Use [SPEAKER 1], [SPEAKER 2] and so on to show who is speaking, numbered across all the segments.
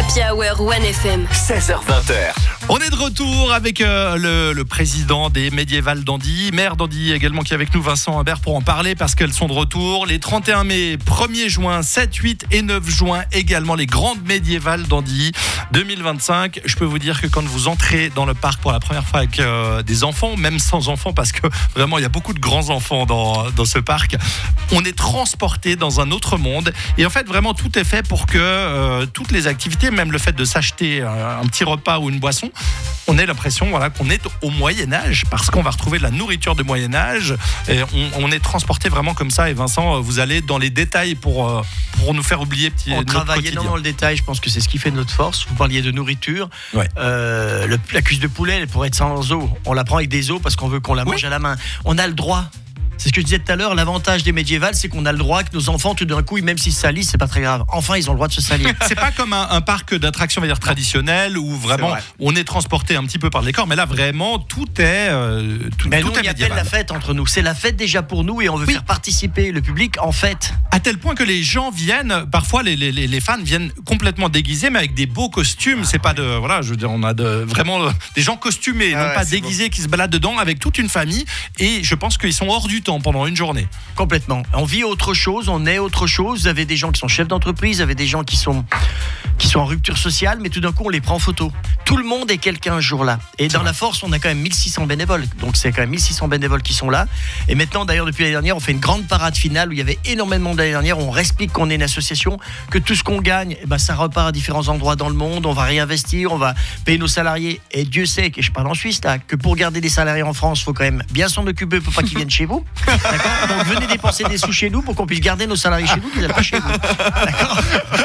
[SPEAKER 1] Happy Hour 1FM.
[SPEAKER 2] 16h20h.
[SPEAKER 3] On est de retour avec le président des Médiévales d'Andy, maire d'Andy également qui est avec nous, Vincent Humbert, pour en parler parce qu'elles sont de retour. Les 31 mai, 1er juin, 7, 8 et 9 juin également, les grandes Médiévales d'Andy 2025. Je peux vous dire que quand vous entrez dans le parc pour la première fois avec des enfants, même sans enfants, parce que vraiment il y a beaucoup de grands enfants dans ce parc, on est transporté dans un autre monde. Et en fait vraiment tout est fait pour que toutes les activités, même le fait de s'acheter un petit repas ou une boisson, on a l'impression qu'on est au Moyen-Âge parce qu'on va retrouver de la nourriture de Moyen-Âge et on est transporté vraiment comme ça. Et Vincent, vous allez dans les détails pour nous faire oublier
[SPEAKER 4] on travaille énormément le détail, je pense que c'est ce qui fait notre force. Vous parliez de nourriture,
[SPEAKER 3] ouais.
[SPEAKER 4] La cuisse de poulet, elle pourrait être sans os, on la prend avec des os parce qu'on veut qu'on la mange à la main. On a le droit. C'est ce que je disais tout à l'heure, l'avantage des médiévales, c'est qu'on a le droit que nos enfants, tout d'un coup, même s'ils se salissent, c'est pas très grave. Enfin, ils ont le droit de se salir.
[SPEAKER 3] C'est pas comme un parc d'attractions, on va dire, traditionnel, où vraiment on est transporté un petit peu par le décor, mais là, vraiment, tout est
[SPEAKER 4] mais nous,
[SPEAKER 3] tout est
[SPEAKER 4] on y appelle la fête entre nous. C'est la fête déjà pour nous et on veut faire participer le public en fête.
[SPEAKER 3] À tel point que les gens viennent, parfois les fans viennent complètement déguisés, mais avec des beaux costumes. C'est pas je veux dire, on a vraiment des gens costumés, non pas déguisés, qui se baladent dedans avec toute une famille. Et je pense qu'ils sont hors du temps pendant une journée.
[SPEAKER 4] Complètement. On vit autre chose, on est autre chose. Vous avez des gens qui sont chefs d'entreprise, vous avez des gens qui sont en rupture sociale, mais tout d'un coup on les prend en photo. Tout le monde est quelqu'un ce jour-là. Et dans la force, on a quand même 1600 bénévoles. Donc c'est quand même 1600 bénévoles qui sont là. Et maintenant, d'ailleurs, depuis l'année dernière, on fait une grande parade finale où il y avait énormément de monde l'année dernière. On explique qu'on est une association, que tout ce qu'on gagne, ça repart à différents endroits dans le monde. On va réinvestir, on va payer nos salariés. Et Dieu sait, que je parle en Suisse, là, que pour garder des salariés en France, il faut quand même bien s'en occuper pour pas qu'ils viennent chez vous. D'accord ? Donc venez dépenser des sous chez nous pour qu'on puisse garder nos salariés chez nous, qu'ils n'aillent pas chez vous. D'accord ?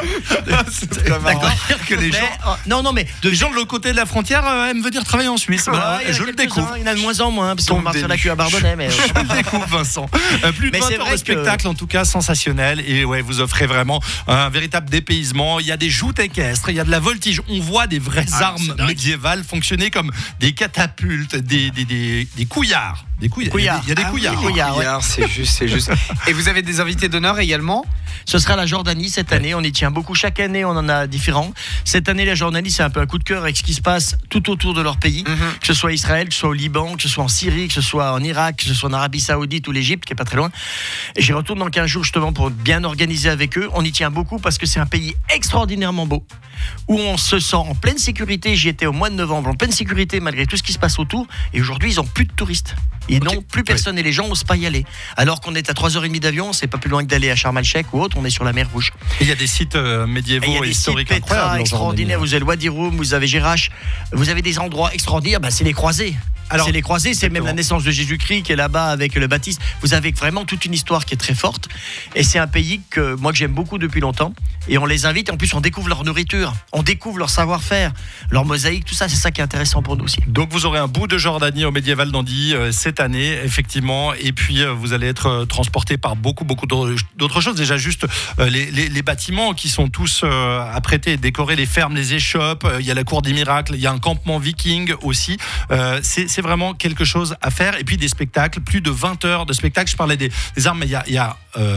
[SPEAKER 3] D'accord. Que les gens,
[SPEAKER 4] les
[SPEAKER 3] gens de l'autre côté de la frontière aiment venir travailler en Suisse. Je le découvre.
[SPEAKER 4] Il y en a de moins en moins, parce qu'on marche sur la queue à Bardonnay. Mais
[SPEAKER 3] je le découvre, Vincent. Plus de 20 heures de spectacle, en tout cas sensationnel. Et vous offrez vraiment un véritable dépaysement. Il y a des joutes équestres, il y a de la voltige. On voit des vraies armes médiévales fonctionner comme des catapultes, des couillards. Il y a des couillards.
[SPEAKER 2] C'est juste. Et vous avez des invités d'honneur également ?
[SPEAKER 4] Ce sera la Jordanie cette année, on y tient beaucoup. Chaque année, on en a différents. Cette année, la Jordanie, c'est un peu un coup de cœur avec ce qui se passe tout autour de leur pays, que ce soit Israël, que ce soit au Liban, que ce soit en Syrie, que ce soit en Irak, que ce soit en Arabie Saoudite ou l'Égypte, qui est pas très loin. Et j'y retourne dans 15 jours justement pour bien organiser avec eux. On y tient beaucoup parce que c'est un pays extraordinairement beau, où on se sent en pleine sécurité. J'y étais au mois de novembre, en pleine sécurité malgré tout ce qui se passe autour. Et aujourd'hui, ils n'ont plus de touristes. Ils n'ont plus personne et les gens n'osent pas y aller. Alors qu'on est à 3h30 d'avion, c'est pas plus loin que d'aller à Sharm el-Sheikh ou autre, on est sur la mer Rouge.
[SPEAKER 3] Il y a des sites médiévaux et historiques incroyables.
[SPEAKER 4] Extraordinaires. Vous avez le Wadi Rum, vous avez Jerash, vous avez des endroits extraordinaires. C'est les croisés. C'est les croisés, c'est même la naissance de Jésus-Christ qui est là-bas avec le baptême. Vous avez vraiment toute une histoire qui est très forte. Et c'est un pays que j'aime beaucoup depuis longtemps. Et on les invite. En plus, on découvre leur nourriture, on découvre leur savoir-faire, leur mosaïque, tout ça. C'est ça qui est intéressant pour nous aussi.
[SPEAKER 3] Donc vous aurez un bout de Jordanie au Médiéval d'Andy cette année, effectivement. Et puis vous allez être transporté par beaucoup d'autres choses. Déjà juste les bâtiments qui sont tous apprêtés et décorés, les fermes, les échoppes. Il y a la cour des miracles. Il y a un campement viking aussi. C'est vraiment quelque chose à faire. Et puis des spectacles, plus de 20 heures de spectacles. Je parlais des armes, mais il y a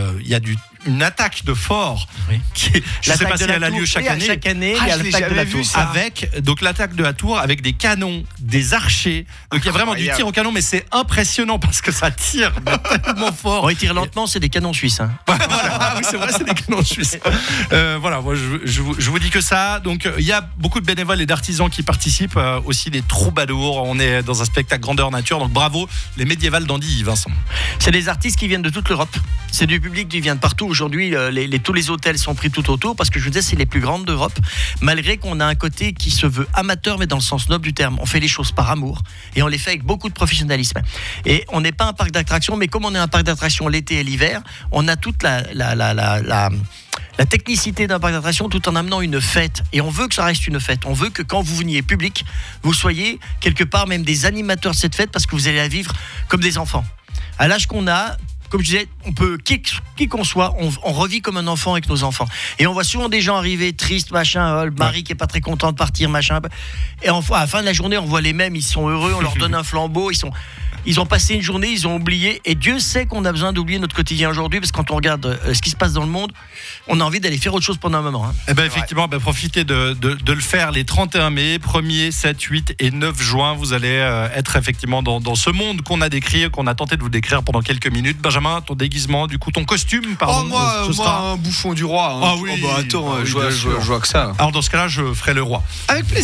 [SPEAKER 3] une attaque de fort je ne sais pas si elle a lieu chaque année.
[SPEAKER 4] Chaque année, il y a l'attaque de la tour.
[SPEAKER 3] Avec l'attaque de la tour avec des canons, des archers. Donc il y a vraiment du tir au canon, mais c'est impressionnant parce que ça tire tellement fort.
[SPEAKER 4] Ils tirent lentement, c'est des canons suisses.
[SPEAKER 3] Voilà, oui, c'est vrai, c'est des canons suisses. Moi, je vous dis que ça. Donc il y a beaucoup de bénévoles et d'artisans qui participent, aussi des troubadours. On est dans un spectacle grandeur nature. Donc bravo les Médiévales d'Andy, Vincent.
[SPEAKER 4] C'est des artistes qui viennent de toute l'Europe. C'est du public qui vient de partout. Aujourd'hui, tous les hôtels sont pris tout autour parce que je vous disais, c'est les plus grandes d'Europe. Malgré qu'on a un côté qui se veut amateur, mais dans le sens noble du terme. On fait les choses par amour et on les fait avec beaucoup de professionnalisme. Et on n'est pas un parc d'attractions, mais comme on est un parc d'attractions l'été et l'hiver, on a toute la technicité d'un parc d'attractions tout en amenant une fête. Et on veut que ça reste une fête. On veut que quand vous veniez public, vous soyez quelque part même des animateurs de cette fête parce que vous allez la vivre comme des enfants. À l'âge qu'on a, comme je disais, on peut, qui qu'on soit, on revit comme un enfant avec nos enfants. Et on voit souvent des gens arriver tristes, machin, Marie qui est pas très content de partir, machin. Et à la fin de la journée, on voit les mêmes, ils sont heureux, on leur donne un flambeau, ils sont... Ils ont passé une journée, ils ont oublié. Et Dieu sait qu'on a besoin d'oublier notre quotidien aujourd'hui, parce que quand on regarde ce qui se passe dans le monde, on a envie d'aller faire autre chose pendant un moment.
[SPEAKER 3] Eh ben effectivement, profitez de le faire les 31 mai, 1er, 7, 8 et 9 juin. Vous allez être effectivement dans ce monde qu'on a décrit, qu'on a tenté de vous décrire pendant quelques minutes. Benjamin, ton déguisement, du coup, ton costume, pardon.
[SPEAKER 2] Moi, un bouffon du roi.
[SPEAKER 3] Ah oui,
[SPEAKER 2] attends, je vois que ça.
[SPEAKER 3] Alors dans ce cas-là, je ferai le roi.
[SPEAKER 2] Avec plaisir.